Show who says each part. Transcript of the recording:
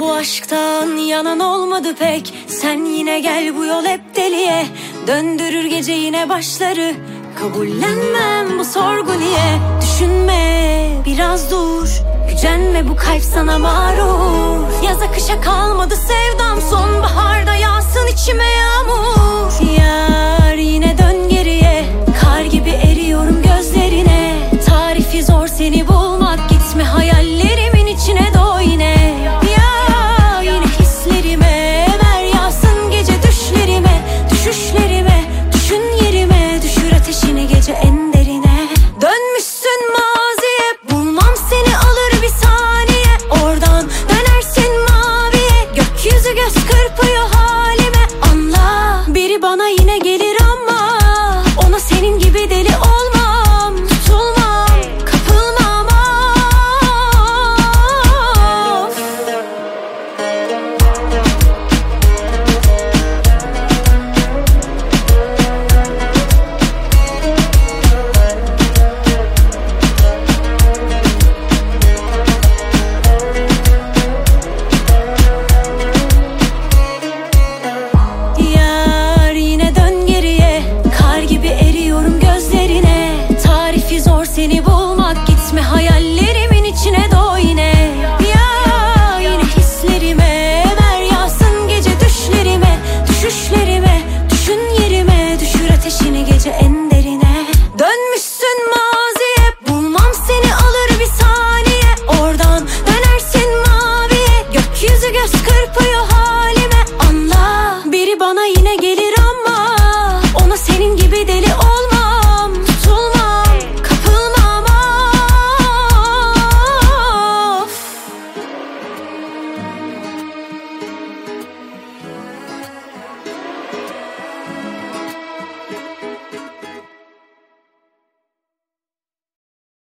Speaker 1: Bu aşktan yanan olmadı pek. Sen yine gel, bu yol hep deliye döndürür gece yine başları. Kabullenmem bu sorgu niye. Düşünme, biraz dur, gücenme, bu kalp sana mağrur. Yaza kışa kalmadı sevdam, sonbaharda yağsın içime yağmur.